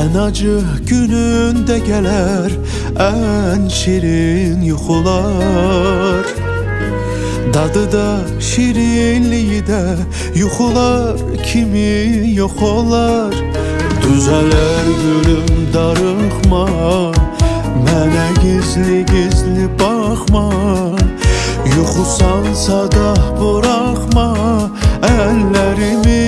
En acı gününde gelir en şirin yuxular. Dadı da şirinliği de yuxular kimi yox olar. Düzələr gülüm darıxma, mənə gizli baxma. Yuxusansa da buraxma əllərimi.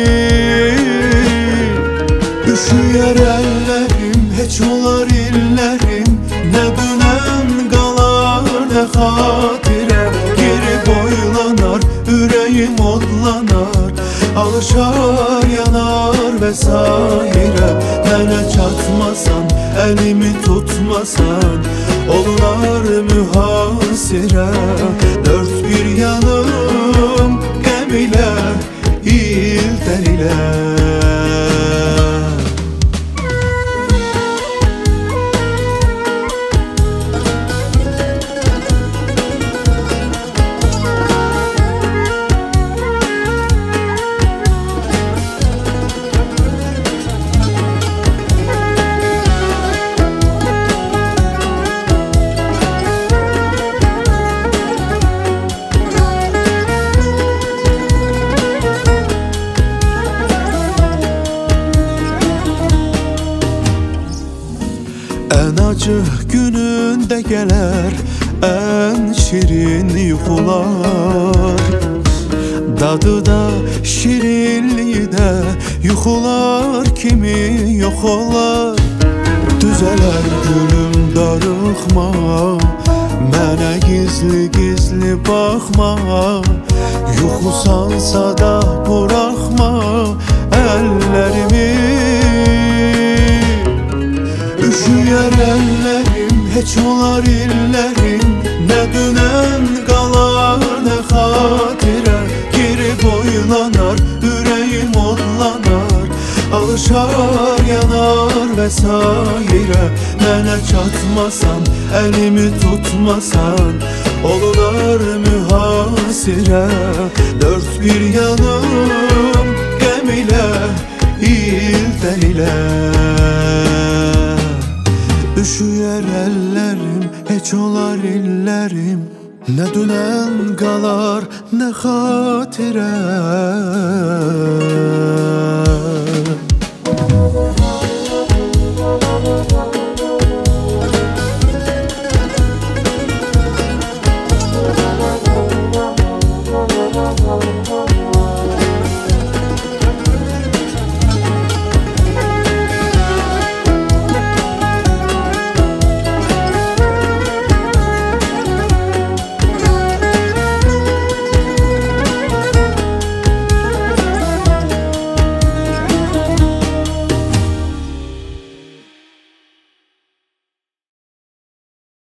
Üşüyər əllərim, heç olar illərim. Nə dünən qalar, nə xatirə. Geri boylanar, ürəyim odlanar. Alışar, yanar vesaire. Mənə çatmasan, əlimi tutmasan, olunar mühasirə. Dört bir yanım qəm ilə, ildən ilə. En acı gününde gelir en şirin yuxular. Dadı da şirinliği de yuxular kimi yox olar. Düzələr gülüm darıxma, mənə gizli baxma. Yuxusansa da buraxma əllərimi. Üşüyər əllərim, heç olar illərim. Nə dünən qalar, nə xatirə. Geri boylanar, ürəyim odlanar. Alışar, yanar vesaire. Mənə çatmasan, əlimi tutmasan, olunar mühasirə. Dört bir yanım qəm ilə, ildən ilə. Üşüyər əllərim, heç olar illərim. Nə dünən qalar, nə xatirə.